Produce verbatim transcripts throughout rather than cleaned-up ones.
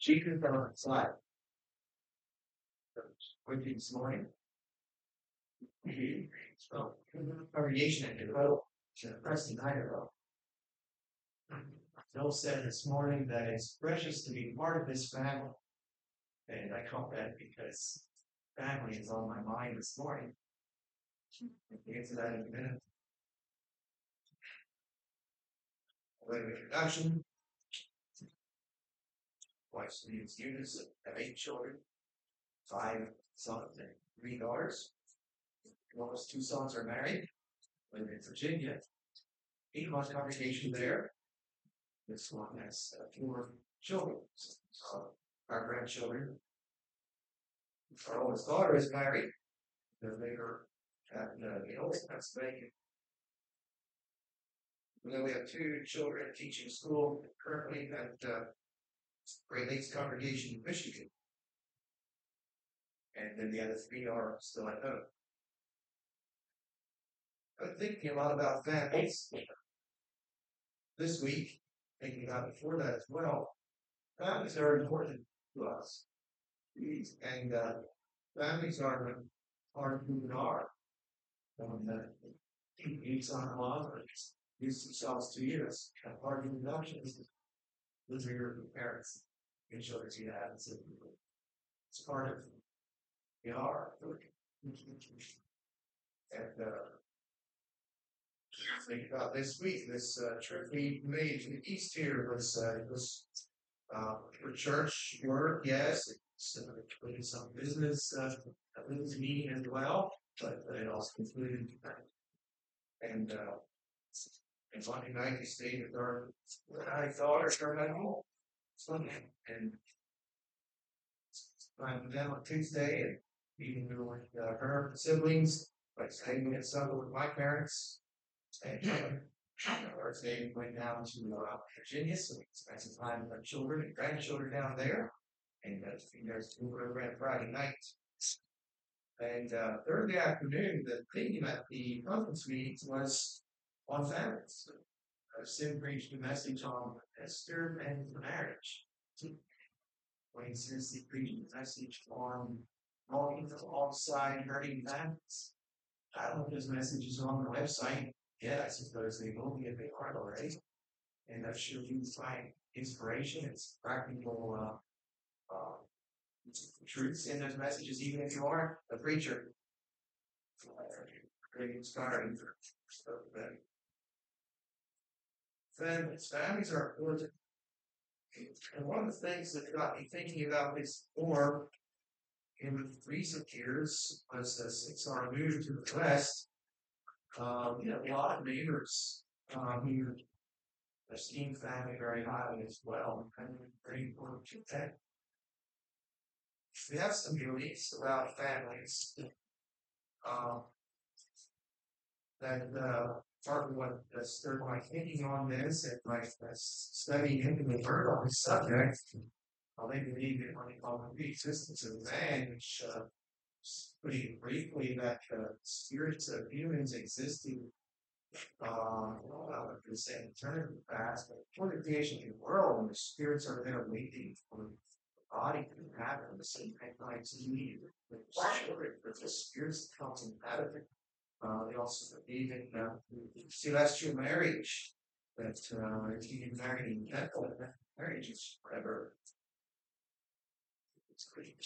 She could come outside with you this morning. So, congregation in Dakota, Preston, Idaho. Bill said this morning that it's precious to be part of this family. And I call that because family is on my mind this morning. I'll get to that in a minute. Way of introduction. Wife's name is Eunice, have eight children, five sons and three daughters. Those two sons are married, live in Virginia. Eight month congregation there. This one has uh, four children, uh, our grandchildren. Our oldest daughter is married. They're later at uh, the oldest Pennsylvania. And then we have two children teaching school currently at uh, Great Lakes Congregation in Michigan. And then the other three are still at home. I'm thinking a lot about families this week, thinking about before that as well. Families are important to us. And uh, families are, are who we are. Um, uh, each on love or use themselves to you. That's kind of part of the introduction. Those are your parents and children you have. It's, a, it's part of who we are. And uh, think about this week, this uh, trip we made to the east here was uh, was uh, for church work, yes. It's uh, included some business uh, business meeting as well, but it also included and uh, and Monday night we stayed with our my daughter started at home. Sunday and I'm with them on Tuesday and meeting with uh, her siblings, like staying at Sunday with my parents. And uh, our today we went down to uh, Virginia, so we spent some time with our children and grandchildren down there. And uh, there's over at Friday night. And uh, Thursday afternoon, the theme at the conference meetings was on families. Uh, Sim preached a message on Esther and marriage. Wayne says he preached a message on walking alongside hurting families. I don't know if his message is on the website. Yeah, I suppose they will be if they aren't already. And I'm sure you find inspiration. It's practical uh, uh, truths in those messages, even if you aren't a preacher. Very inspiring. So, families, families are important. And one of the things that got me thinking about this more in recent years was uh, since our move to the West, um, we have a lot of neighbors um, who esteem family very highly as well. And very important to that. We have some beliefs about families um, that uh, part of what uh, stirred my thinking on this and my uh, studying into the word on this subject. Uh, they believe in what they call the existence of man, which uh, pretty briefly that uh, spirits of humans existing uh, well, at the same time in the past, but for the creation of the world, and the spirits are there waiting for the body to happen the same time as you with children, for the spirits to come to inhabit it. Uh, they also believe in uh, celestial marriage, that uh, if you get married in heaven, that marriage is forever. It's pretty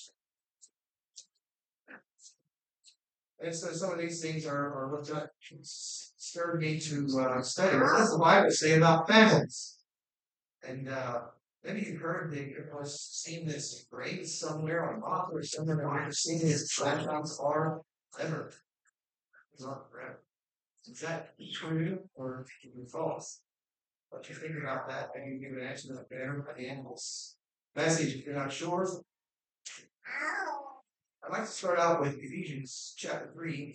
And so some of these things are, are what got stirred me to uh, study. What does the Bible say about families? And uh, maybe you've heard that it was seen this grave somewhere on rock or somewhere. I've never seen this flash on far ever. It's not forever. Is that true or false? What you think about that? And you give an answer to that better by the animals. Message, if you're not sure. I'd like to start out with Ephesians chapter three.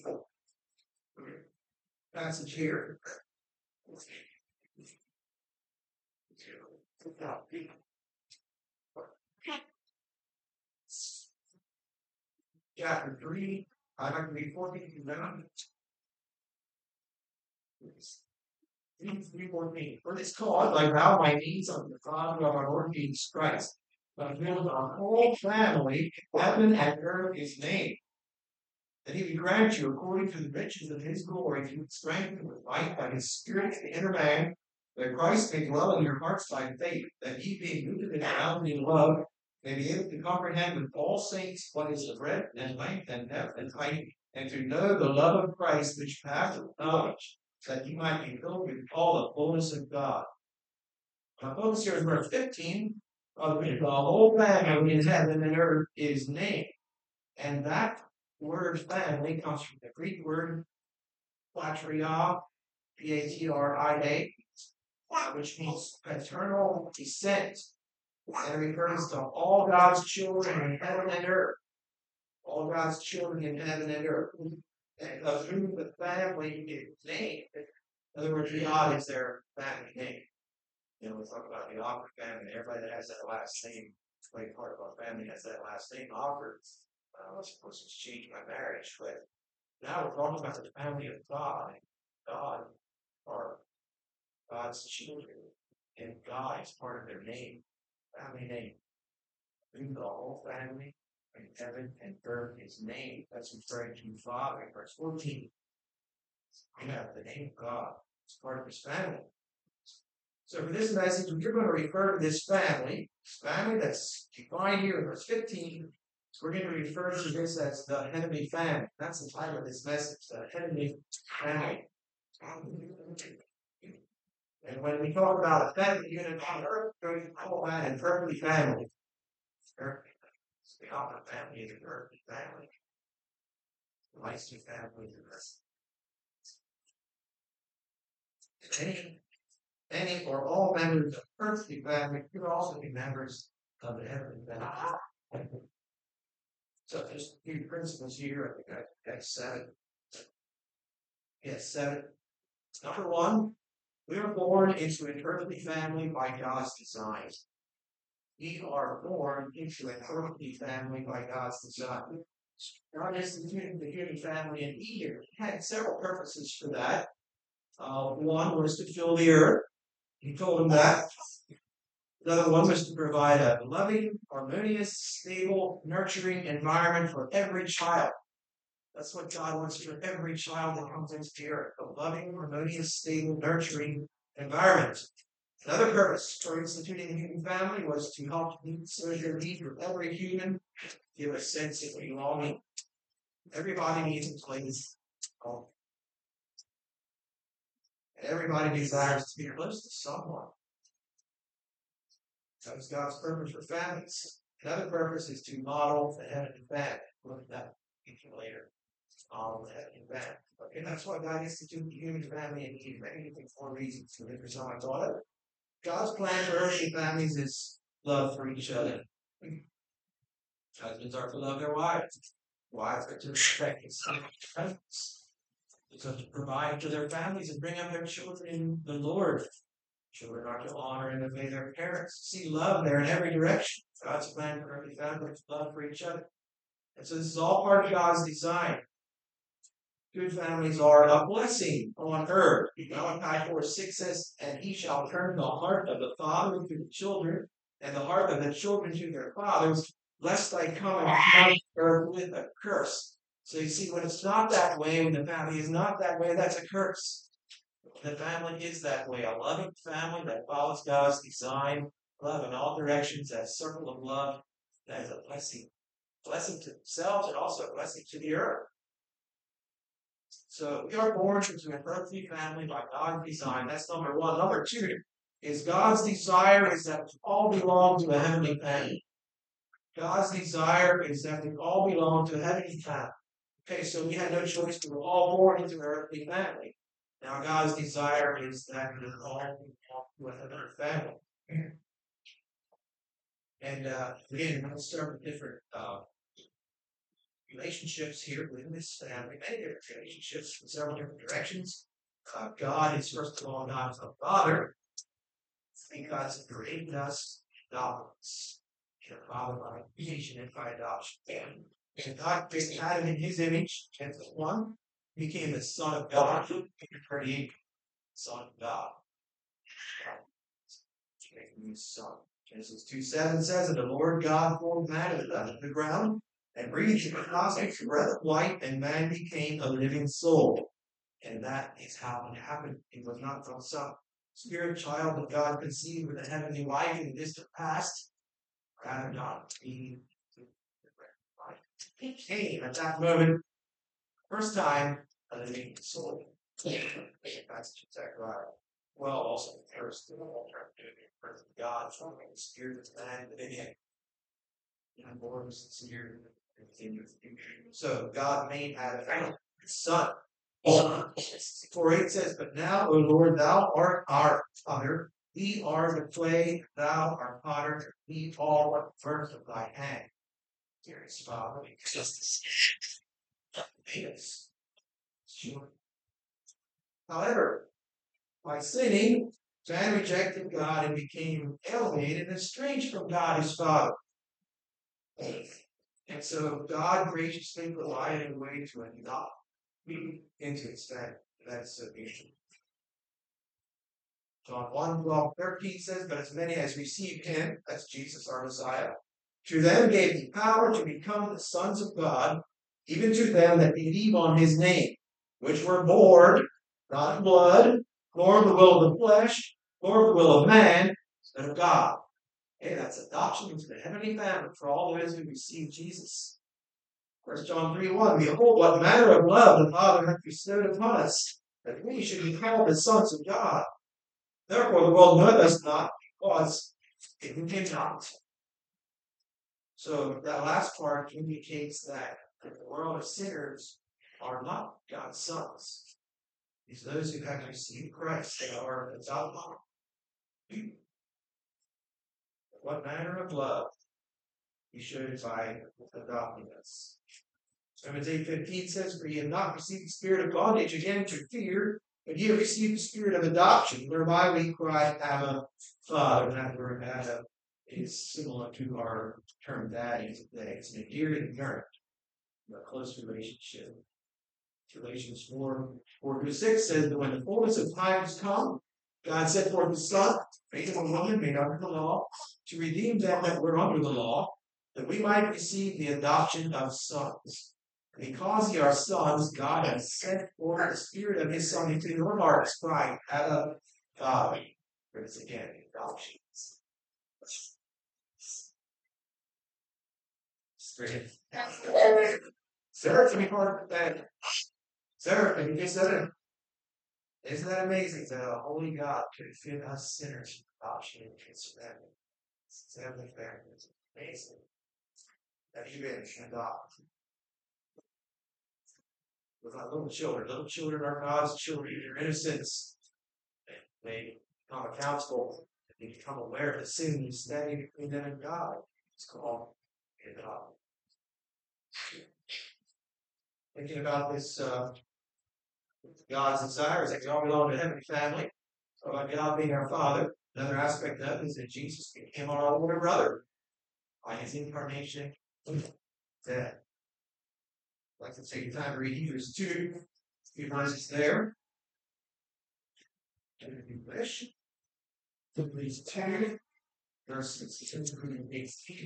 Passage here. Chapter three. I'd like to read fourteen through nine. three fourteen. For this cause I bow my knees unto the Father of our Lord Jesus Christ, but build our whole family, heaven and earth is named. That he would grant you, according to the riches of his glory, to be strengthened with might by his Spirit in the inner man, that Christ may dwell in your hearts by faith, that ye being rooted and grounded in love, may be able to comprehend with all saints what is the breadth and length and depth and height, and to know the love of Christ which passeth knowledge, that ye might be filled with all the fullness of God. Now, focus here in verse fifteen. Of the whole family in heaven and earth is named, and that word family comes from the Greek word patria, P A T R I A, which means paternal descent, and refers to all God's children in heaven and earth. All God's children in heaven and earth. And of whom the family is named. In other words, God is their family name. You know, we talk about the Ocker family. Everybody that has that last name, like part of our family has that last name, Ocker. I was supposed to change my marriage, but now we're talking about the family of God. God are God's children, and God is part of their name, family name. Through the whole family in heaven and earth is named. That's referring to Father in verse fourteen. We have the name of God. It's part of his family. So for this message, we're going to refer to this family, this family that's defined here in verse fifteen. So we're going to refer to this as the heavenly family. That's the title of this message, the heavenly family. And when we talk about a family unit on earth, we're going to call that an earthly family. Earthly. The common family is an earthly family. The Leicester family is an earthly. Any, any or all members of the earthly family could also be members of the heavenly family. So just a few principles here. I think I got seven. Yes, seven. Number one, we are born into an earthly family by God's design. We are born into an earthly family by God's design. God instituted the human family in Eden. He had several purposes for that. Uh, one was to fill the earth. He told him that. Another one was to provide a loving, harmonious, stable, nurturing environment for every child. That's what God wants for every child that comes into the earth. A loving, harmonious, stable, nurturing environment. Another purpose for instituting the human family was to help meet social needs for every human, give a sense of belonging. Everybody needs a place. Oh. Everybody desires to be close to someone. That was God's purpose for families. Another purpose is to model the heavenly family. Look at that later. Model the heavenly family. Okay, that's why God instituted the human family and Eden. Anything for reasons for different reason I thought of. God's plan for earthly families is love for each other. Husbands are to love their wives. Wives are to respect and husbands. So to provide for their families and bring up their children in the Lord. Children are to honor and obey their parents. See love there in every direction. God's plan for earthly families, love for each other. And so this is all part of God's design. Good families are a blessing on earth. Malachi four six says, and he shall turn the heart of the father to the children, and the heart of the children to their fathers, lest I come and flood earth with a curse. So you see, when it's not that way, when the family is not that way, that's a curse. The family is that way. A loving family that follows God's design, love in all directions, that circle of love, that is a blessing. A blessing to themselves and also a blessing to the earth. So we are born into an earthly family by God's design. That's number one. Number two is God's desire is that we all belong to a heavenly family. God's desire is that we all belong to a heavenly family. Okay, so we had no choice. We were all born into an earthly family. Now God's desire is that we all belong to a heavenly family. And uh, again, we'll start with different uh, relationships here within this family, many different relationships in several different directions. Uh, God is first of all God's the Father, because He created us, adopted us, and the Father by creation and by adoption. And God created Adam in His image, Genesis one, became the Son of God, thirty-eight, Son of God. Making His Son, Genesis two seven says, and the Lord God formed man out of the ground and breathed in the nostrils the breath of life, and man became a living soul. And that is how it happened. It was not from some spirit child that God conceived with a heavenly life in the distant past. Rather, not being the breath of life. He came at that moment, first time, a living soul. That's Zechariah. Well, also the first birth of God, forming the spirit of man within him. And Lord was sincere and continued. So God made Adam his son. For eight says, but now, O Lord, thou art our Father, we are the clay, thou art potter, we all are the work of thy hand. Dearest Father, because this sure. However, by sinning, man rejected God and became alienated and estranged from God his Father. And so God graciously provided a way to adopt me into his family. That's submission. John one, twelve, thirteen says, but as many as received him, that's Jesus our Messiah, to them gave he power to become the sons of God, even to them that believe on his name, which were born, not of blood, nor of the will of the flesh, nor of the will of man, but of God. Hey, that's adoption into the heavenly family for all those who receive Jesus. First John three one, behold, what manner of love the Father hath bestowed upon us, that we should be called the sons of God. Therefore the world knoweth us not, because it knew him not. So that last part indicates that the world of sinners are not God's sons. It's those who have received Christ that are adopted. What manner of love he showed by adopting us. Romans eight fifteen says, for ye have not received the spirit of bondage again to fear, but ye have received the spirit of adoption, whereby we cry, Abba, Father. And that word Abba is similar to our term daddy today. It's an endearing term, a close relationship. Galatians four, four to six says that when the fullness of time has come, God sent forth his Son, made of a woman, made under the law, to redeem them that were under the law, that we might receive the adoption of sons. Because ye are sons, God has sent forth the Spirit of his Son into your hearts, crying, Abba, Father. It's again, adoption. Sarah, to be part of that. Sarah, can you just say it? Isn't that amazing that a holy God could fit us sinners with adoption into his family? It's heavenly family. It's amazing that he been adopted. With our little children. Little children are God's children. Their innocence. They become accountable. They become aware of the sin standing between them and God. It's called adoption. Thinking about this, uh, God's desire is that we all belong to a heavenly family. So about God being our Father, another aspect of it is that Jesus became our older brother by his incarnation. Dead. I'd like to take time to read Hebrews two, a few verses there. In English. Hebrews two, verses sixteen through eighteen.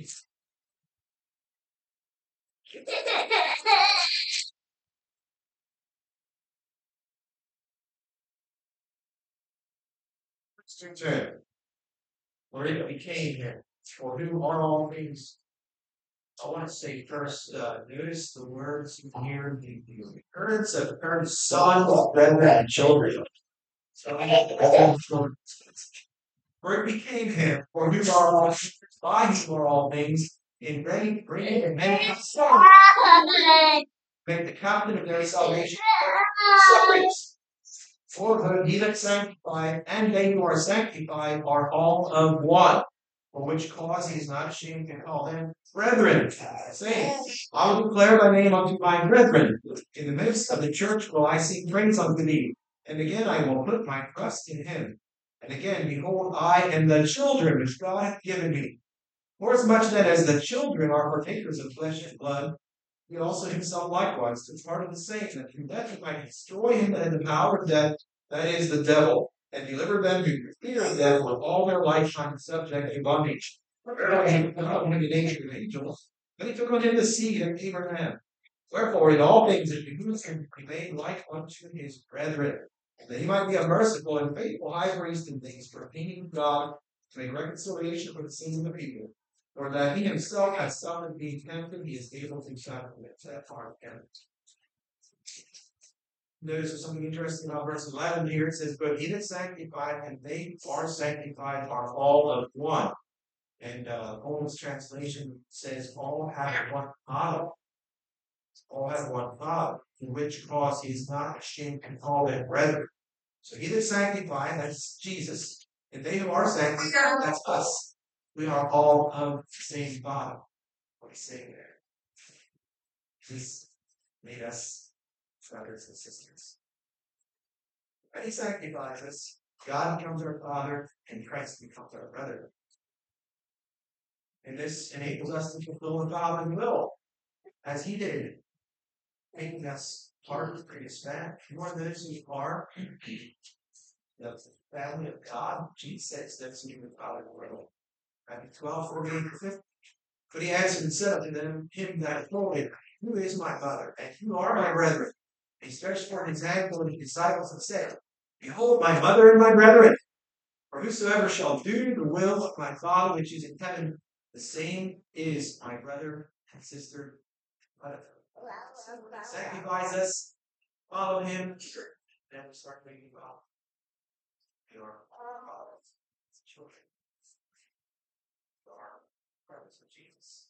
Verse ten. For it became him, for whom are all things. I want to say first, uh, notice the words here, the, the occurrence of the term sons, and children. So, for it became him, for whom are all things, by whom are all things, in bringing and making make the captain of their salvation separates. For whom he that sanctified and they who are sanctified are all of one. For which cause he is not ashamed to call them brethren, saying, I will declare thy name unto my brethren. In the midst of the church will I sing praise unto thee. And again I will put my trust in him. And again, behold, I and the children which God hath given me. Forasmuch then as the children are partakers of flesh and blood, he also himself likewise took part of the same, that through death he might destroy him that had the power of death, that is, the devil, and delivered them who feared them with all their lifetime subject to bondage. And not only the nation of angels, but he took on him the seed of Abraham. Wherefore, in all things it behooves him to be made like unto his brethren, that he might be a merciful and faithful high priest in things pertaining to God, to make reconciliation for the sins of the people. Or that he himself has suffered being tempted, he is able to satisfy that part of him. Notice something interesting about verse eleven here. It says, but he that sanctified and they who are sanctified are all of one. And uh, Holmes' translation says, all have one Father. All have one Father, in which cause he is not ashamed to call them brethren. So he that sanctified, that's Jesus. And they who are sanctified, that's us. We are all of the same Father. What he's saying there. He's made us brothers and sisters. When he sanctifies us, God becomes our Father, and Christ becomes our brother. And this enables us to fulfill the Father's will, as he did, making us part of his family. You are those who are the family of God. Jesus says that's who the Father will. Matthew twelve, forty-eight to fifty. But he answered and said unto them, him that told him, who is my mother, and who are my brethren? And he stretched forth his hand toward his disciples and said, behold my mother and my brethren. For whosoever shall do the will of my Father which is in heaven, the same is my brother and sister. Sanctifies us, follow him, then we start making well. We are fathers, children. We are brothers of Jesus.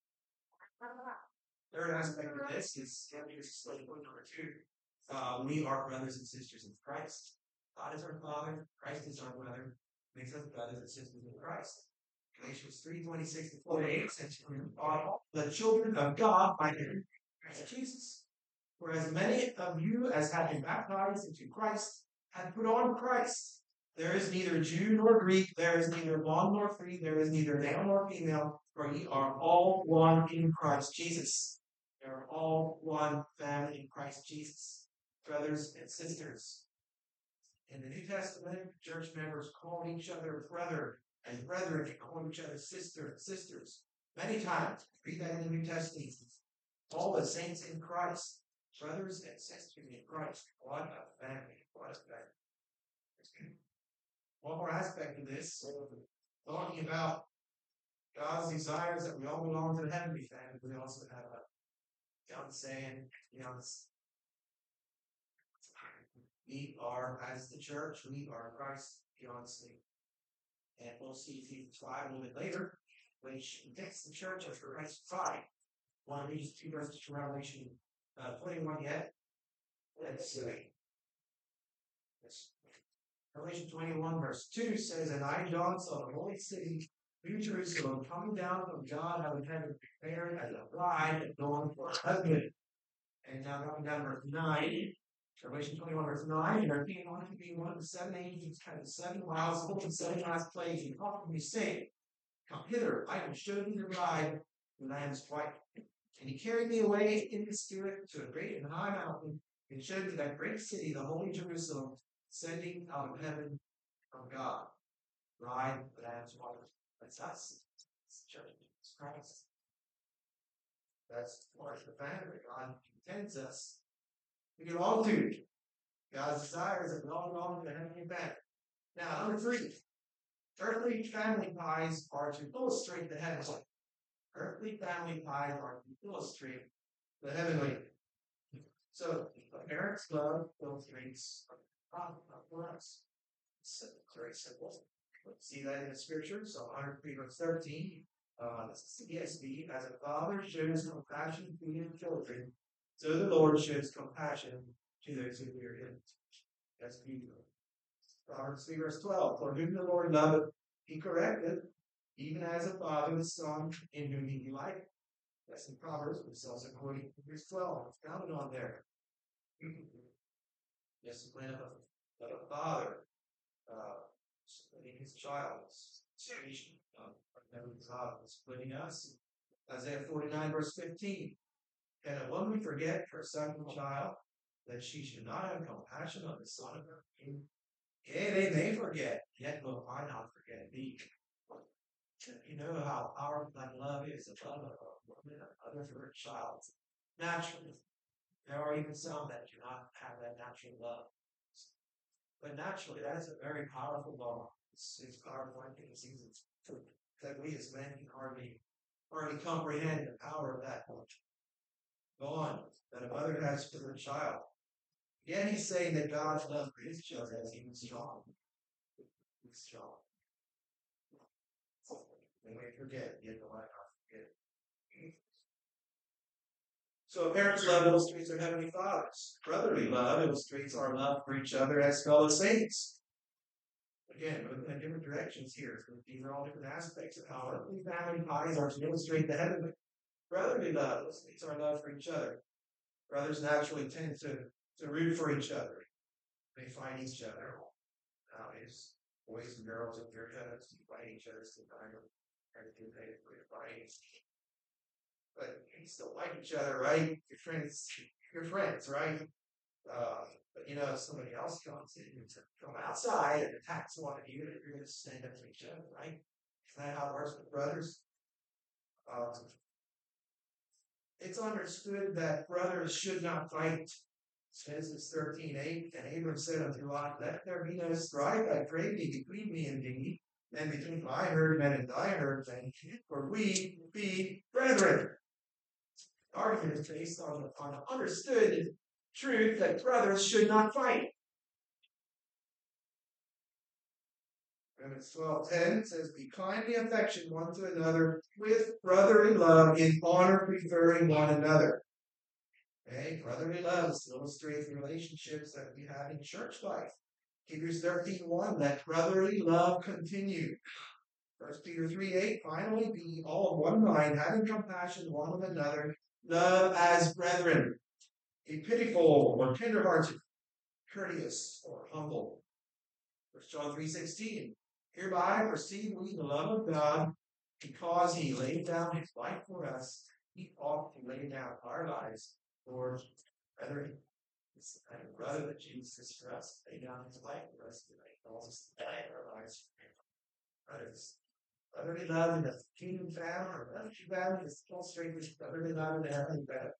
Third aspect of this is slave point number two. Uh, we are brothers and sisters in Christ. God is our Father, Christ is our brother, makes us brothers and sisters in Christ. Galatians three, twenty-six to forty-eight says, the children of God by him, Jesus. For as many of you as have been baptized into Christ have put on Christ. There is neither Jew nor Greek, there is neither bond nor free, there is neither male nor female, for ye are all one in Christ Jesus. They are all one family in Christ Jesus, brothers and sisters. In the New Testament, church members call each other brother, and brethren call each other sister and sisters. Many times, read that in the New Testament. All the saints in Christ, brothers and sisters in Christ. What a family! What a family! One more aspect of this, talking about God's desires that we all belong to the heavenly family. We also have a fiancé and fiancé. We are, as the church, we are Christ's fiancé. And we'll see Ephesians five a little bit later, which gets the church as Christ's bride. One of these two verses from Revelation uh, twenty-one yet. Let's see. Yes. Revelation twenty-one, verse two says, and I, John, saw the holy city, New Jerusalem, coming down from God, having had it prepared as a bride adorned for her husband. And now coming down to verse nine, Revelation twenty-one, verse nine, and there came on to be one of the seven angels, kind of seven wild spoke and seven last plagues, and called to me, saying, come hither, I will show thee the bride, the Lamb's wife. And he carried me away in the spirit to a great and high mountain, and showed me that great city, the holy Jerusalem, descending out of heaven from God. Bride, the Lamb's wife. That's us. It's the church. It's Christ. That's part of the family. God intends us. We belong to God's desires that we all belong to the heavenly family. Now, number three, earthly family ties are to illustrate the heavenly. Earthly family ties are to illustrate the heavenly. So, the parents' love illustrates God for us. It's very simple. See that in the scripture. So, one hundred three, verse thirteen. Uh, C S B, as a father shows compassion to his children, so the Lord shows compassion to those who fear him. That's beautiful. Proverbs three, verse twelve. For whom the Lord loveth, he correcteth, even as a father the son in whom he delighteth. That's in Proverbs, which is also quoted in verse twelve. It's founded on there. Discipline of a, of a father, uh, splitting his child, situation of heavenly God, splitting us. Isaiah forty-nine, verse fifteen. Can a woman forget her second child, that she should not have compassion on the son of her king? Okay, they may forget, yet will I not forget thee. You know how powerful that love is, the love of a woman, a mother for her child. Naturally, there are even some that do not have that natural love. But naturally, that is a very powerful law. It's, it's powerful in things that we as men can hardly hardly comprehend the power of that bond that a mother has for her child. Yet he's saying that God's love for his children is even strong. It's strong. We may forget, yet the light not forget. So a parent's love illustrates our Heavenly Father's. Brotherly love illustrates our love for each other as fellow saints. Again, moving in different directions here. These are all different aspects of how earthly family ties are to illustrate the heavenly. Brotherly love illustrates our love for each other. Brothers naturally tend to, to root for each other. They find each other. Nowadays, boys and girls in their heads fight each other sometimes. Everything they fight. But you still like each other, right? Your friends, your friends, right? Uh, but you know, if somebody else comes in from outside and attacks one of you, you're going to stand up for each other, right? Isn't that how it works with brothers? Um, it's understood that brothers should not fight. Genesis thirteen eight, and Abram said unto Lot, let there be no strife, I pray thee, between me and thee, and between my herdmen and thy herdmen, for we be brethren. The argument is based on the, on the understood truth that brothers should not fight. Romans twelve ten says, be kindly affectioned one to another with brotherly love, in honor preferring one another. Okay, brotherly love illustrates the relationships that we have in church life. Hebrews thirteen one, let brotherly love continue. First Peter three eight, finally be all of one mind, having compassion one of another, love as brethren. Be pitiful or tenderhearted, courteous or humble. First John three sixteen, hereby perceive we the love of God, because he laid down his life for us. He ought to lay down our lives for brethren. It's the kind of brother that Jesus for us, laid down his life for us today. He calls us to lay our lives for brothers. Brotherly love in the kingdom family or relative family is illustrated brotherly love in the heavenly family.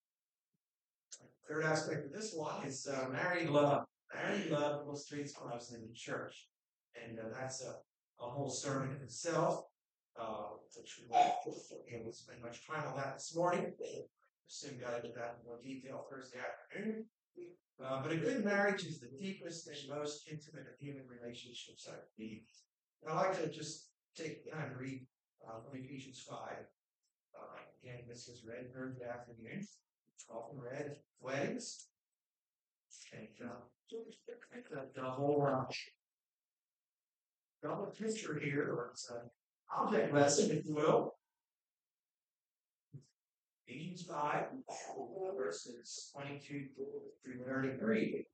Third aspect of this one is uh, married love. Married love illustrates Christ in the church. And uh, that's a, a whole sermon in itself, uh, which we won't spend much time on that this morning. Soon got into that in more detail Thursday afternoon. Uh, but a good marriage is the deepest and most intimate of human relationships I believe. I'd like to just take time to read uh, from Ephesians five. Uh, again, this is read Thursday afternoon. Often read at weddings. And uh, the, the whole uh, double picture here, or it's an object lesson, if you will. Ephesians five, verses twenty-two through thirty-three.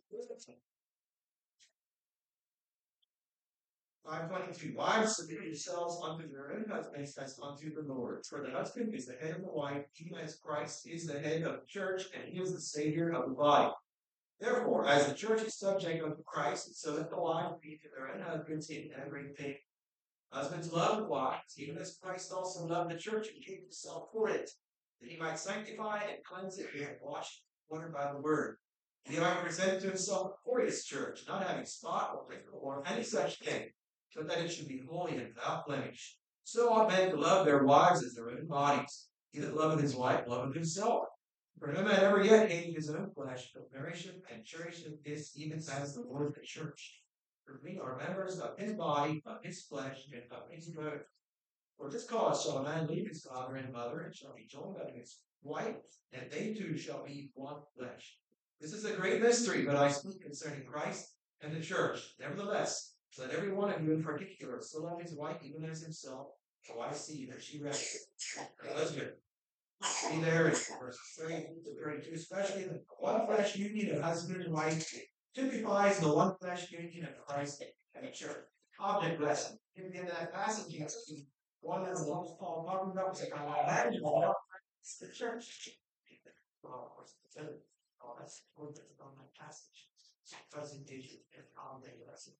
five twenty-two. Wives, submit yourselves unto your own husbands as unto the Lord. For the husband is the head of the wife, even as Christ is the head of the church, and he is the Savior of the body. Therefore, as the church is subject unto Christ, so let the wives be to their own husbands in everything. Husbands, love the wives, even as Christ also loved the church and gave himself for it, that he might sanctify and cleanse it and wash it water by the word. And he might present to himself a glorious church, not having spot or wrinkle or any such thing, but that it should be holy and without blemish. So ought men to love their wives as their own bodies. He that loveth his wife loveth himself. For no man ever yet hated his own flesh, but nourisheth and cherisheth this, even as the Lord the church. For we are members of his body, of his flesh, and of his bone. For this cause shall a man leave his father and mother, and shall be joined unto his wife, and they two shall be one flesh. This is a great mystery, but I speak concerning Christ and the church. Nevertheless, let every one of you in particular so love his wife even as himself. For I see that she rests her husband. See there in verses thirty to thirty-two, especially the one flesh union of husband and wife typifies the one flesh union of Christ and the church. Object lesson. In that passage, you see one of the ones Paul talking about was a kind of imaginable. It's the church. Well, of course, it's the oh, that's on that passage. Because it did you all day lesson.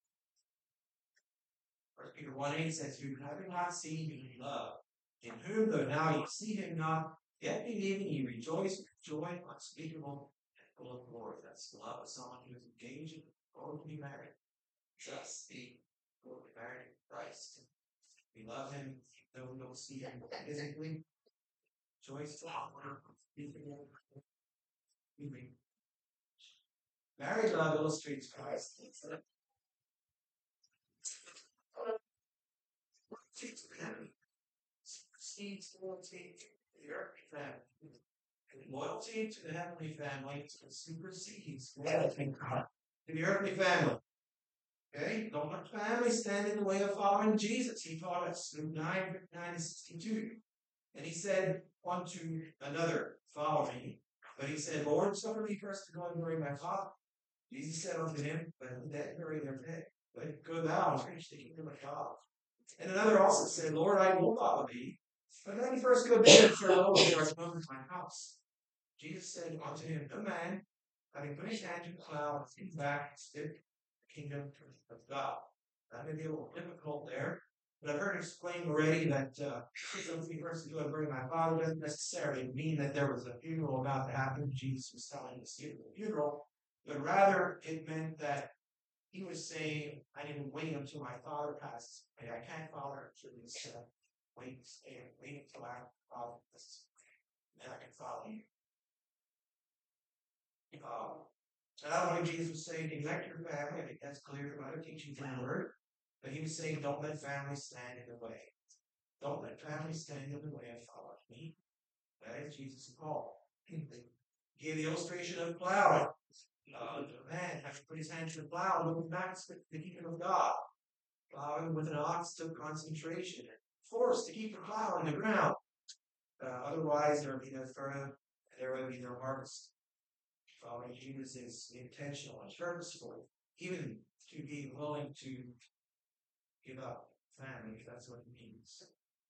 First Peter one eight says, "You having not seen, you love, in whom though now you see him not, yet believing you rejoice with joy unspeakable and full of glory." That's the love of someone who is engaged or to be married. Just be or be married in Christ. We love him, though we don't see him physically. Joyce to honor. Married love illustrates Christ. Supersedes loyalty to the earthly family. And loyalty to the heavenly family supersedes loyalty to the earthly family. Okay? Don't let family stand in the way of following Jesus. He taught us Luke nine, fifty-nine, and sixty-two. And he said one to another, "Follow me." But he said, "Lord, suffer me first to go and bury my father." Jesus said unto him, "Let the dead bury their dead. But go thou and preach the kingdom of God." And another also said, "Lord, I will follow thee, but let me first go bid farewell to our come to my house." Jesus said unto him, "No man, having put his hand to the plow, and back to the kingdom of God." That may be a little difficult there, but I've heard explained already that uh, let me first go and bury my father doesn't necessarily mean that there was a funeral about to happen. Jesus was telling us to the funeral. But rather, it meant that he was saying, "I didn't wait until my father passes away. I can't follow until this uh, wait, stay, wait until I follow this, and I can follow you." Um, so not only Jesus was saying, neglect your family, I think that's clear from other teachings in the Word, but he was saying, don't let family stand in the way. Don't let family stand in the way of following me. That is Jesus' call. He gave the illustration of plowing. Uh, the man having put his hand to the plow, looking back to the kingdom of God. Plowing with an ox took concentration and force to keep the plow in the ground. Uh, otherwise, there would be no furrow, there would be no harvest. Following Jesus is intentional and purposeful, even to be willing to give up family, if that's what it means.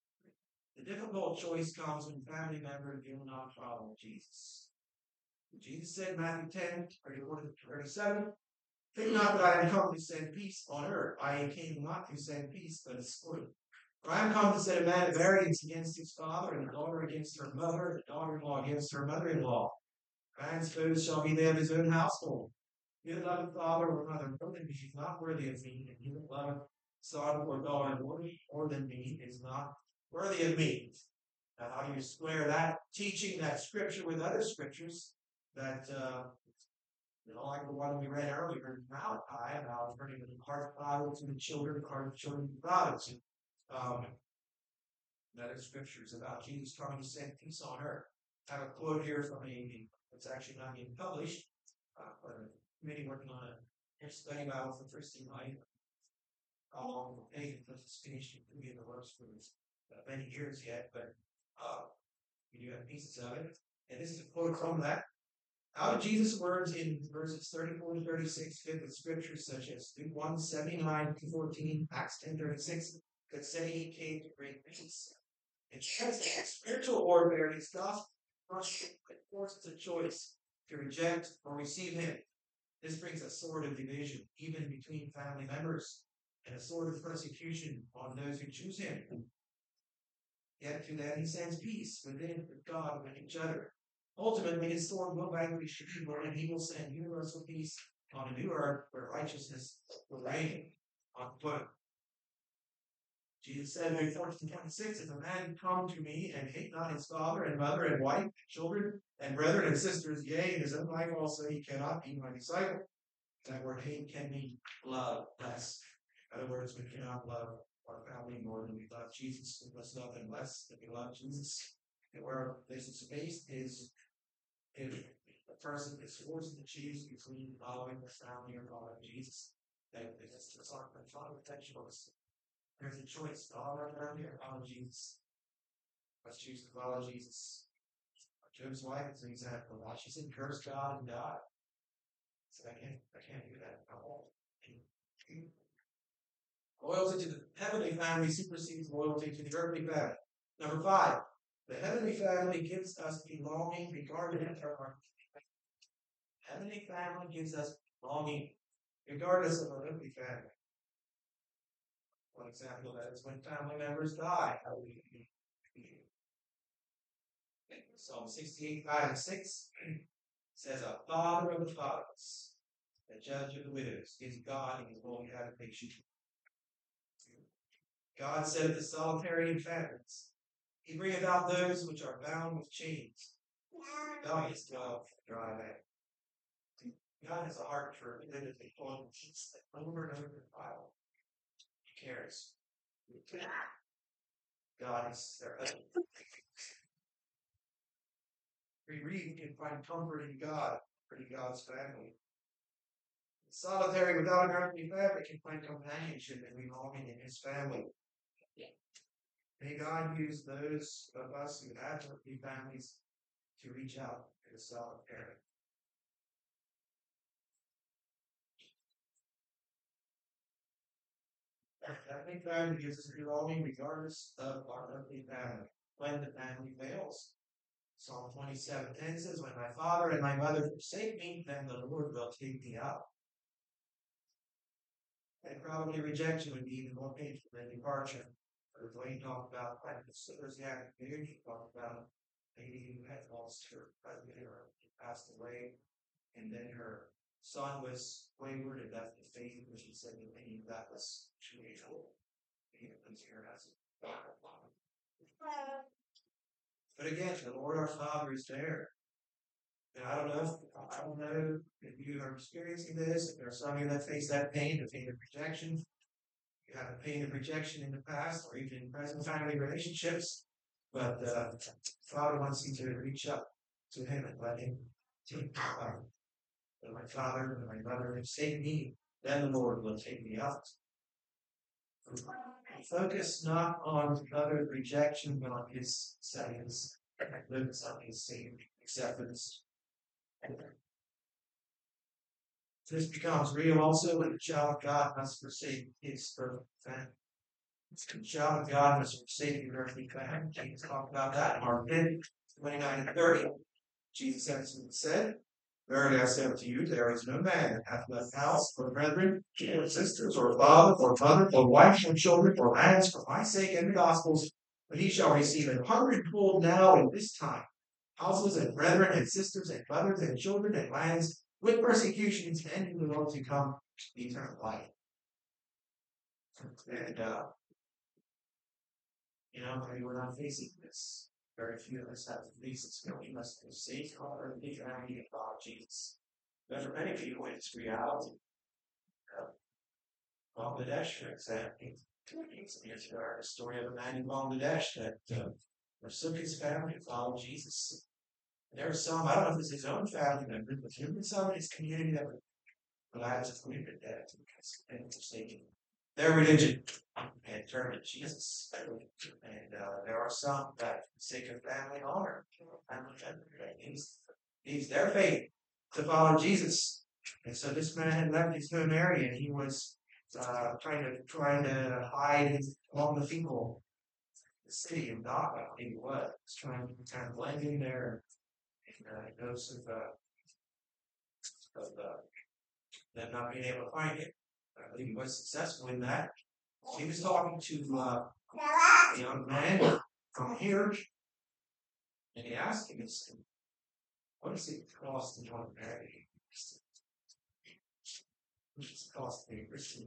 The difficult choice comes when family members do not follow Jesus. Jesus said in Matthew ten, thirty-four to thirty-seven, "Think not that I am come to send peace on earth. I came not to send peace, but a sword. For I am come to set a man at variance against his father, and a daughter against her mother, and a daughter-in-law against her mother-in-law. Man's foes shall be they of his own household. He that loveth father or mother more than me is not worthy of me, and he that loveth son or daughter more than me is not worthy of me." Now, how do you square that teaching, that scripture, with other scriptures that, uh, you know, like the one we read earlier in Malachi about turning the heart of fathers to the children, the heart of children to fathers? Um, other scriptures about Jesus coming to send peace on earth. I have a quote here from a, it's actually not being published, uh, but a committee working on a study Bible for Christian life. How long will it take until it's finished? It could be in the works for uh, many years yet, but uh, we do have pieces of it. And this is a quote from that. Out of Jesus' words in verses thirty-four to thirty-six fit with scriptures such as Luke one, seventy-nine to fourteen, Acts ten, thirty-six, that say he came to bring peace. It shows that spiritual warfare is gospel forces a choice to reject or receive him. This brings a sword of division, even between family members, and a sword of persecution on those who choose him. Yet to them he sends peace within with God and each other. Ultimately, his sword will vanquish evil, and he will send universal peace on a new earth where righteousness will reign. Unquote. Jesus said in Luke fourteen twenty-six, "If a man come to me and hate not his father and mother and wife, and children and brethren and sisters, yea, and his own life also, he cannot be my disciple." That word hate can mean love less. In other words, we cannot love our family more than we love Jesus. We must love them less than we love Jesus. And where this is based is if a person is forced to choose between following their family or following Jesus. That it's just our intentional. There's a choice. Follow our family or follow Jesus. Let's choose to follow Jesus. Job's wife is an example. Now she said, "Curse God and die." So I can't, I can't do that at all. Loyalty to the heavenly family supersedes loyalty to the earthly family. Number five, the heavenly family gives us belonging regardless of our heavenly family gives us longing, regardless of our earthly family. One example of that is when family members die. How we Psalm sixty-eight, five and six says, "A father of the fatherless, a judge of the widows, is God in his holy habitation." God said the solitary in families. He bring about those which are bound with chains. Rebellious dwell in dry land. God has a heart for religious employments that over and over in the Bible. He cares. God is their husband. We read, we can find comfort in God, in God's family. Solitary without an earthly family can find companionship and belonging in his family. May God use those of us who have earthly families to reach out to the solitary. Earthly family gives us belonging regardless of our earthly family. When the family fails, Psalm twenty-seven ten says, "When my father and my mother forsake me, then the Lord will take me up." And probably rejection would be even more painful than departure. Or Dwayne talked about like the sister's yeah, he talked about a lady who had lost her husband or passed away, and then her son was wayward and left the faith, which he said that he that was two years old. He was here as a But again, the Lord our Father is there. And I don't know if I don't know if you are experiencing this, if there are some of you that face that pain, the pain of rejection. You have a pain of rejection in the past or even in present family relationships. But uh, Father wants you to reach up to him and let him take you out. When my father and my mother forsake me, then the Lord will take me out. Focus not on other rejection, but on his acceptance. Focus on his saving acceptance. This becomes real also when the child of God must forsake his perfect family. The child of God must forsake his earthly family. Jesus talked about that in Mark ten, twenty-nine and thirty. Jesus said, "Verily I say unto you, there is no man that hath left house, or brethren, or sisters, or father, or mother, or wife, or children, or lands, for my sake and the gospel's, but he shall receive an hundredfold now in this time, houses and brethren and sisters and mothers and children and lands, with persecutions, and in the world to come, eternal life." And, uh, you know, maybe we're not facing this. Very few of us have to face this. You know, we must forsake our earthly family and follow Jesus. But for many people, it's reality. Uh, Bangladesh, for example, here's a story of a man in Bangladesh that uh, forsook his family and followed Jesus. And there were some, I don't know if it was his own family members, but there were some in his community that were glad to believe in that because they were forsaken their religion and turn to Jesus. And uh, there are some that forsake their family honor, family needs needs their faith to follow Jesus. And so this man had left his home area and he was uh, trying to trying to hide among the people. The city of Dhaka, he was trying to kind of blend in there. And uh, notice of, uh, of uh, them not being able to find him. I believe he was successful in that. He was talking to uh, a young man from here, and he asked him, "What does it cost to join marriage? What does it cost to be a Christian?"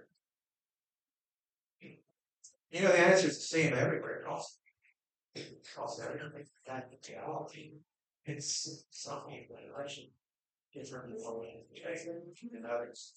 You know, the answer is the same everywhere. It costs, it costs everything. That theology, it's something in relation different than others.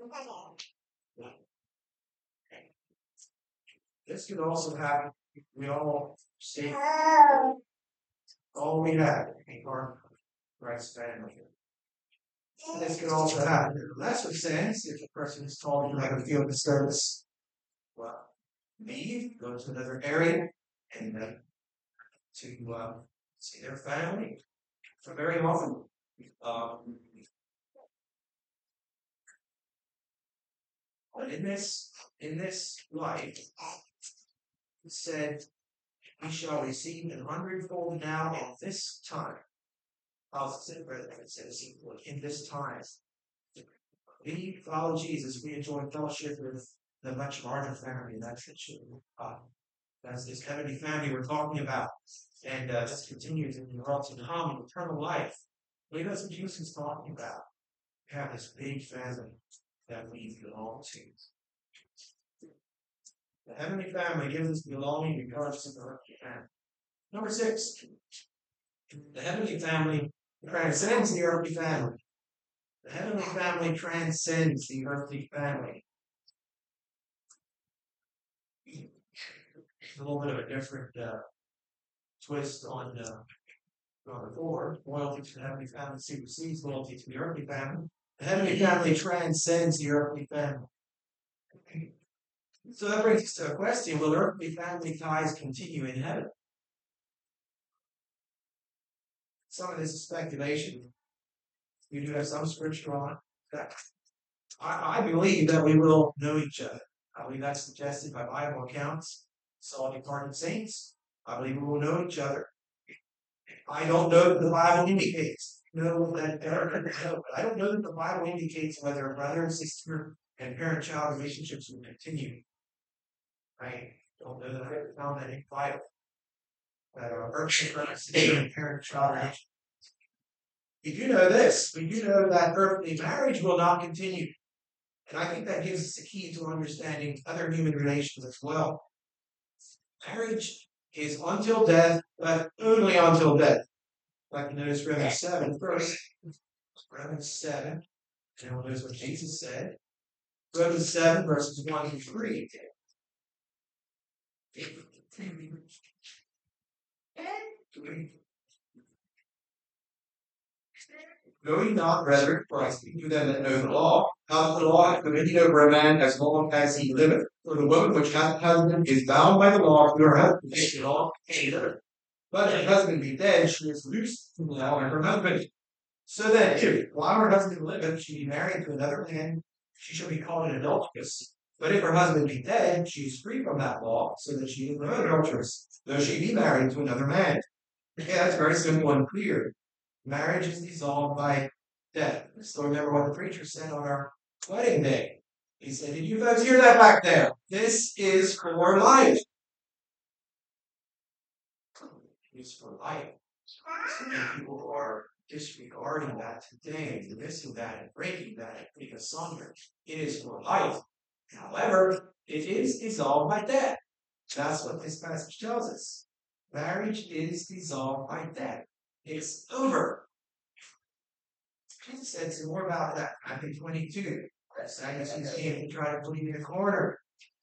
This could also happen. We all see all we have in our Christ's family. And this could also happen in a lesser sense if a person is told you have a field of service. Well, leave, go to another area, and uh, to uh, see their family. For very often, um, but in this in this life, it said, "We shall receive an hundredfold now in this time." I'll say, brother, it says in this time. We follow Jesus. We enjoy fellowship with the much larger family. That's the children of God. That's this heavenly family we're talking about. And uh, just continues in the world to come in eternal life. I believe that's what Jesus is talking about. We have this big family that we belong to. The heavenly family gives us belonging regardless of the earthly family. Number six, the heavenly family transcends the earthly family. The heavenly family transcends the earthly family. A little bit of a different uh, twist on uh, number four. Loyalty to the heavenly family supersedes loyalty to the earthly family. The heavenly family transcends the earthly family. So that brings us to a question: will earthly family ties continue in heaven? Some of this is speculation. We do have some scripture on that. I, I believe that we will know each other. I believe that's suggested by Bible accounts. So departed saints, I believe we will know each other. I don't know that the Bible indicates. No, that no, but I don't know that the Bible indicates whether a brother and sister and parent-child relationships will continue. I don't know that I ever found that in the Bible. That our earthly sister and parent-child relationship. We do know this. We do know that earthly marriage will not continue. And I think that gives us the key to understanding other human relations as well. Marriage is until death, but only until death. Like you notice Romans seven first. Romans seven. And we'll notice what Jesus said. Romans seven, verses one through three. Know ye not, brethren, for I speak to them that know the law, how that the law hath dominion over a man as long as he liveth. For the woman which hath a husband is bound by the law to her husband, if the law any liveth. But if her husband be dead, she is loosed from the law of her husband. So that if, while her husband liveth, she be married to another man, she shall be called an adulteress. But if her husband be dead, she is free from that law, so that she is no adulteress, though she be married to another man. Okay, that's very simple and clear. Marriage is dissolved by death. Still remember what the preacher said on our wedding day. He said, did you folks hear that back there? This is for life. It's for life. So many people are disregarding that today, missing that, and breaking that, and putting asunder. It is for life. However, it is dissolved by death. That's what this passage tells us. Marriage is dissolved by death. It's over. Jesus said some more about that. Matthew twenty-two. The Sadducees came and tried to put him in a corner.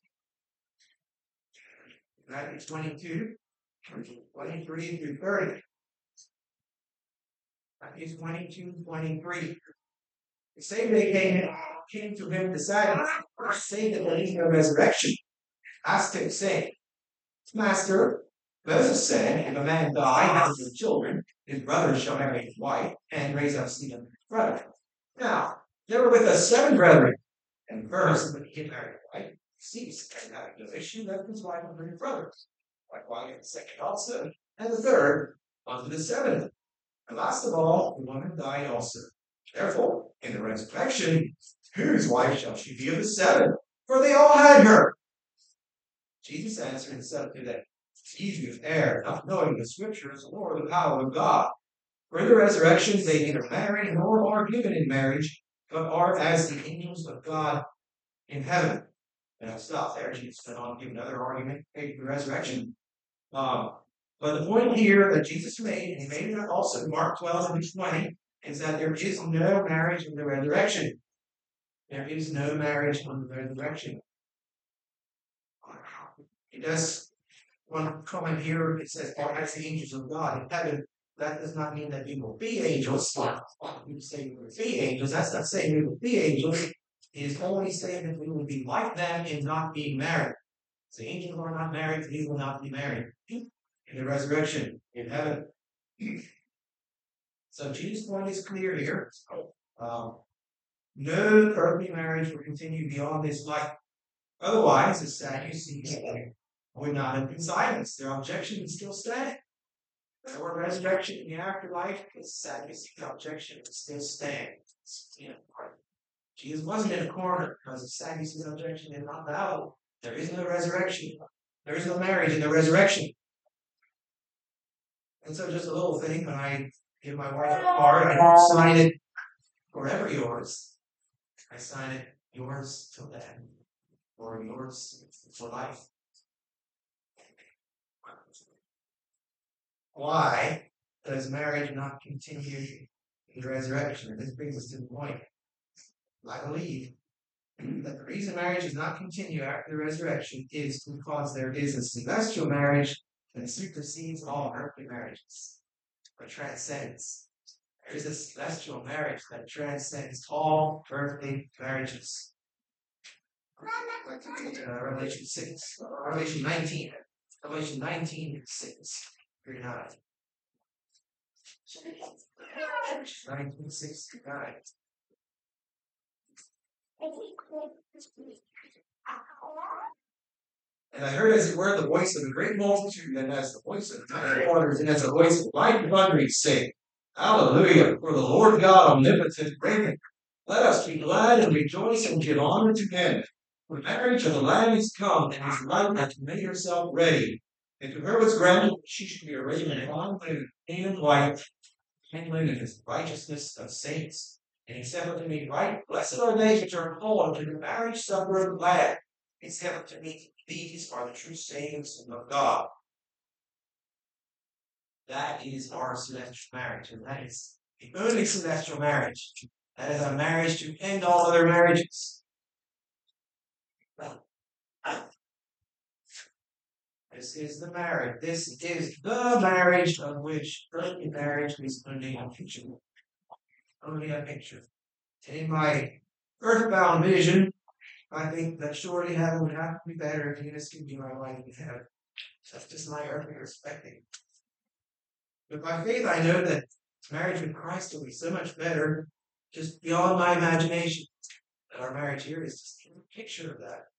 Matthew twenty-two, twenty-three through thirty. Matthew twenty-two, twenty-three. The same day came, came to him the Sadducees, saying that there is no resurrection. Asked him, saying, Master, Moses said, if a man die, having no children, his brother shall marry his wife, and raise up seed unto his brother. Now, there were with us seven brethren, and first, when he had married a wife, ceased, and having no issue, left his wife unto his brothers. Likewise, the second also, and the third unto the seventh. And last of all, the woman died also. Therefore, in the resurrection, whose wife shall she be of the seven? For they all had her. Jesus answered and said to them, Ye of err, not knowing the scriptures or the power of God. For in the resurrection they neither marry nor are given in marriage, but are as the angels of God in heaven. And I'll stop there. Jesus went on to give another argument for the resurrection. Um, but the point here that Jesus made, and he made it also in Mark twelve and twenty, is that there is no marriage in the resurrection. There is no marriage in the resurrection. It does, one comment here, it says, are as the angels of God in heaven. That does not mean that we will be angels. We say we will be angels. That's not saying we will be angels. It is only saying that we will be like them in not being married. So the angels are not married, we will not be married. In the resurrection, in heaven. So Jesus' point is clear here. Um, no earthly marriage will continue beyond this life. Otherwise, the Sadducees would not have been silenced. Their objection would still stand. The word resurrection in the afterlife, the Sadducee objection would still stand. You know, Jesus wasn't in a corner because the Sadducees' objection is not valid. There is no resurrection. There is no marriage in the resurrection. And so just a little thing, when I give my wife a card, I don't sign it forever yours. I sign it yours till then, or yours for life. Why does marriage not continue in the resurrection? And this brings us to the point. I believe that the reason marriage does not continue after the resurrection is because there is a celestial marriage that supersedes all earthly marriages, or transcends. There is a celestial marriage that transcends all earthly marriages. Uh, Revelation six, Revelation nineteen, Revelation nineteen, six through nine. nineteen, six through nine. And I heard as it were the voice of a great multitude, and as the voice of many waters, and as the voice of light thundering, say, Hallelujah, for the Lord God omnipotent reigneth. Let us be glad and rejoice and give honor to him. For the marriage of the Lamb is come, and his wife hath made herself ready. And to her was granted that she should be arrayed in fine linen, and white, and linen is the righteousness of saints. And he said unto me, Right, blessed are they which are called unto the marriage supper of the Lamb. He said unto me, These are the true sayings of God. That is our celestial marriage, and that is the only celestial marriage. That is a marriage to end all other marriages. This is the marriage. This is the marriage of which earthly marriage is only a picture. Only a picture. In my earthbound vision, I think that surely heaven would have to be better if Eunice could be my wife in heaven. That's just my earthly perspective. But by faith, I know that marriage with Christ will be so much better, just beyond my imagination. That our marriage here is just a picture of that.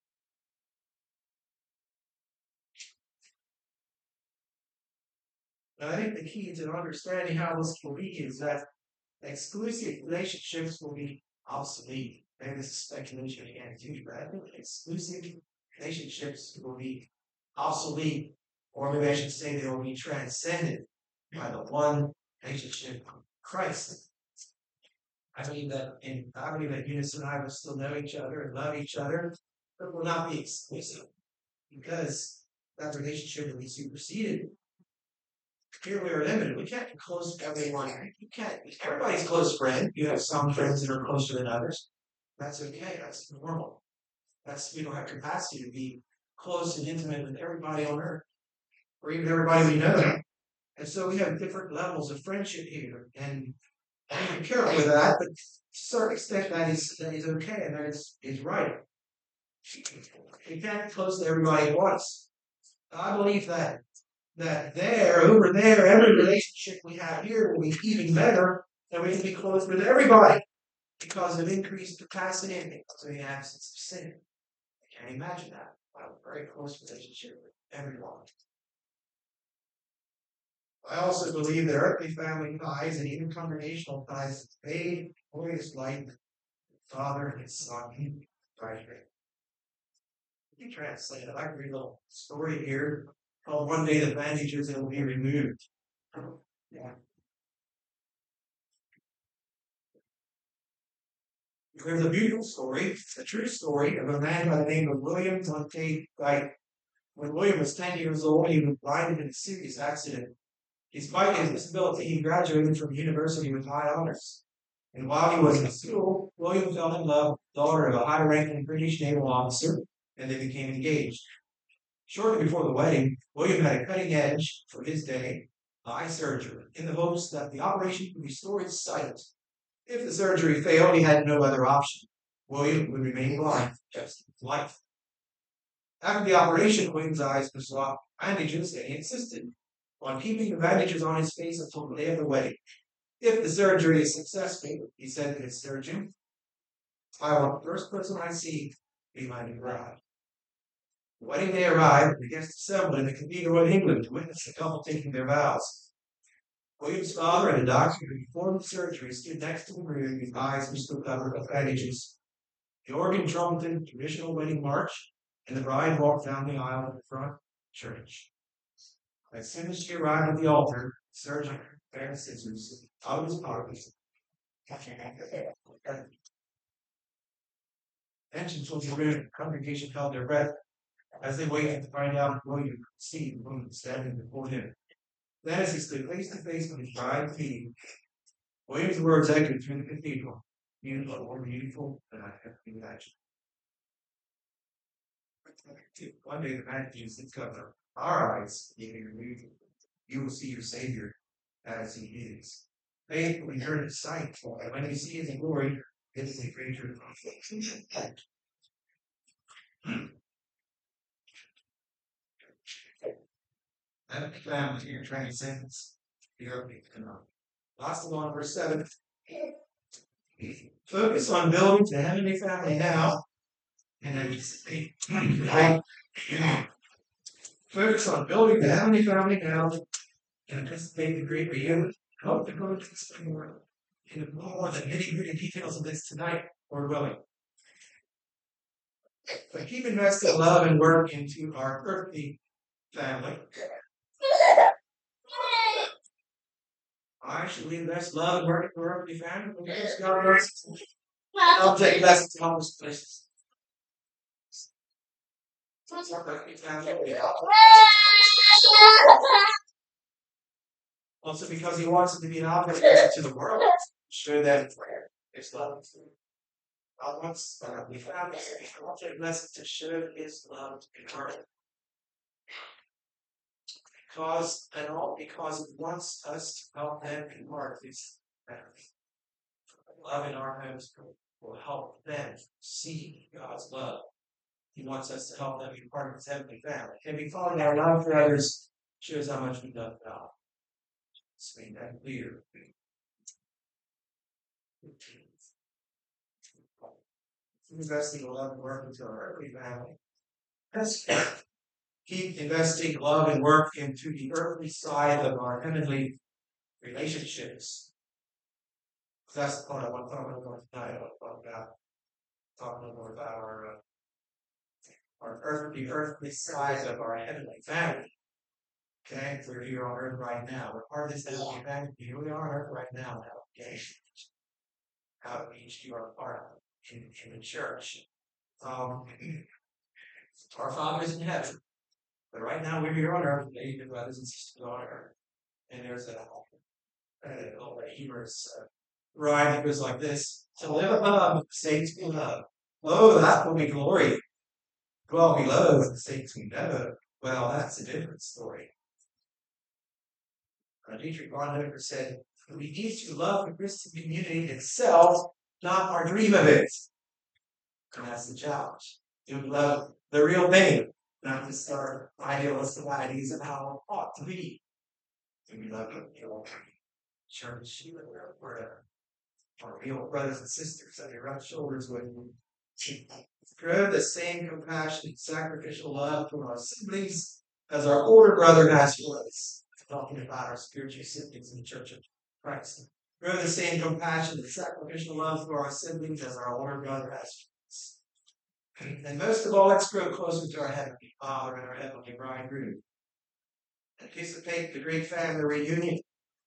And I think the key to understanding how this will be is that exclusive relationships will be obsolete. Maybe this is speculation again, too, but I think exclusive relationships will be obsolete, or maybe I should say they will be transcended by the one relationship of Christ. I mean that in I believe that Eunice and I will still know each other and love each other, but will not be exclusive because that relationship will be superseded. Here we are limited. We can't be close to everyone. You can't. Everybody's a close friend. You have some friends that are closer than others. That's okay. That's normal. That's we don't have capacity to be close and intimate with everybody on earth, or even everybody we know. And so we have different levels of friendship here, and be careful with that. But to a certain extent, that is that is okay, and that is is right. You can't be close to everybody at once. I believe that. That there, over there, every relationship we have here will be even better, and we can be close with everybody because of increased capacity and because of the absence of sin. I can't imagine that. I have a very close relationship with everyone. I also believe that earthly family ties and even congregational ties fade, glorious light, Father and His Son, right here. You translate it. I can read a little story here. Well, one day the bandages will be removed. Yeah. There's a beautiful story, a true story of a man by the name of William Montague Wright. When William was ten years old, he was blinded in a serious accident. Despite his disability, he graduated from university with high honors. And while he was in school, William fell in love with the daughter of a high-ranking British naval officer, and they became engaged. Shortly before the wedding, William had a cutting edge, for his day, eye surgery, in the hopes that the operation would restore his sight. If the surgery failed, he had no other option. William would remain blind just his life. After the operation, William's eyes were soft bandages, and he insisted on keeping the bandages on his face until the day of the wedding. If the surgery is successful, he said to his surgeon, I want the first person I see to be my new bride. The wedding day arrived, and the guests assembled in the Cathedral in England to witness the couple taking their vows. William's father and the doctor who performed the surgery stood next to the room, his eyes were still covered with bandages. The organ trumpeted the traditional wedding march, and the bride walked down the aisle to the front church. As soon as she arrived at the altar, the surgeon prepared scissors out of his pocket. Attention filled the room. The congregation held their breath as they waited to find out if William could see the woman standing before him. Then, as he stood face to face with his bride feeding, William's words echoed through the cathedral. You are more beautiful than I have imagined. One day the Matthews that cover our eyes will be removed. You will see your Savior as he is. Faith will return to sight, and when you see his glory, it is a greater conflict. That family here transcends the earthly phenomenon. Last one, verse seven. Focus on building the heavenly family now, and anticipate. Right? Focus on building the heavenly family now, and anticipate the great reunion. I hope to go into this more in more than nitty-gritty details of this tonight, Lord willing. But keep investing love and work into our earthly family. Why should we invest love and work into our earthly family? Because God knows I'll take lessons to help us places. Also, because He wants it to be an object to the world, show that His love. God wants uh, we found this object lesson to show His love to the world. Because and all because He wants us to help them be part of His family. Love in our homes will help them see God's love. He wants us to help them be part of His heavenly family. And we find our love for others shows how much we love God. Let's make that clear. Investing love and work into our earthly family. Let's keep investing love and work into the earthly side of our heavenly relationships. That's the point I want to talk about tonight. I want to talk about talk a little more about our uh, our earthly, earthly side of our heavenly family. Okay, we're here on earth right now. We're part of this heavenly family. Here we are on earth right now. Okay, how each you are part of in, in the church. Um, our Father is in heaven, but right now we're here on earth, with brothers and sisters on earth. And there's a, a, a humorous uh, rhyme that goes like this: to live above, saints be love. Oh, that will be glory. Dwell below, saints we never. Well, that's a different story. Uh, Dietrich Bonhoeffer said, we need to love the Christian community itself, not our dream of it. And that's the challenge. To love the real thing, not just our idealistic ideas of how it ought to be. To be loved in the church, where our real brothers and sisters that we rub shoulders with. Grow the same compassionate, sacrificial love for our siblings as our older brother has for us. Talking about our spiritual siblings in the Church of Christ. Grow the same compassion and sacrificial love for our siblings as our older brother has for us. And most of all, let's grow closer to our Heavenly Father and our Heavenly Bridegroom. Anticipate the great family reunion.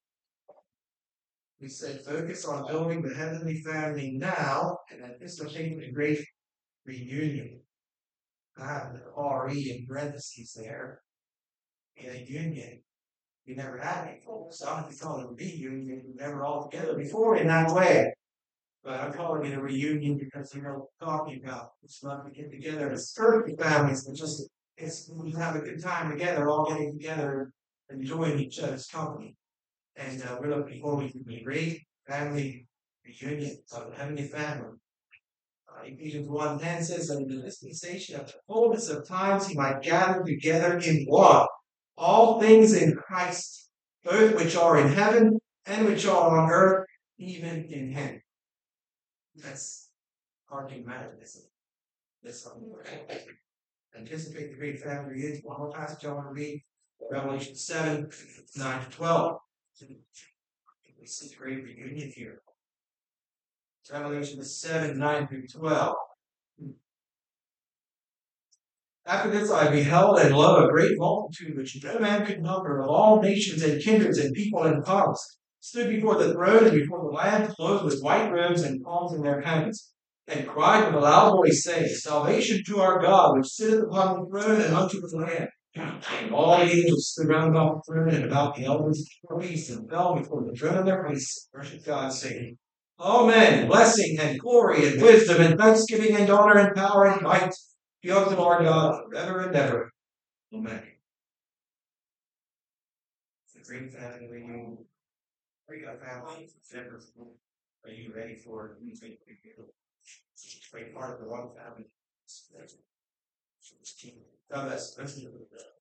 We said focus on building the heavenly family now and anticipate the great reunion. I have the R E in parentheses there. In a union. We never had any folks. I don't call it a reunion. We never all together before in that way. But I'm calling it a reunion because you know what I'm talking about. It's not to get together as earthly families, but just it's we have a good time together, all getting together and enjoying each other's company. And uh, we're looking forward to a great family reunion of the heavenly family. Uh, Ephesians one ten says that in the dispensation of the fullness of times he might gather together in one all things in Christ, both which are in heaven and which are on earth, even in him. That's hard to imagine, isn't it? That's something we're anticipate the great family reunion. One more passage I want to read, Revelation seven, nine to twelve. see the great reunion here. Revelation seven, nine through twelve. After this I beheld, and lo, a great multitude which no man could number, of all nations and kindreds and people and tongues, stood before the throne and before the Lamb, clothed with white robes and palms in their hands, and cried with a loud voice, saying, Salvation to our God, which sitteth upon the throne, and unto the Lamb. And all the angels stood round about the throne and about the elders of the priests, and fell before the throne of their priests, and worshipped God, saying, Amen, blessing and glory and wisdom and thanksgiving and honor and power and might be unto our God forever and ever. Amen. It's a great family reunion. Are you a family? Are you ready for anything? Great part of the one family. God bless.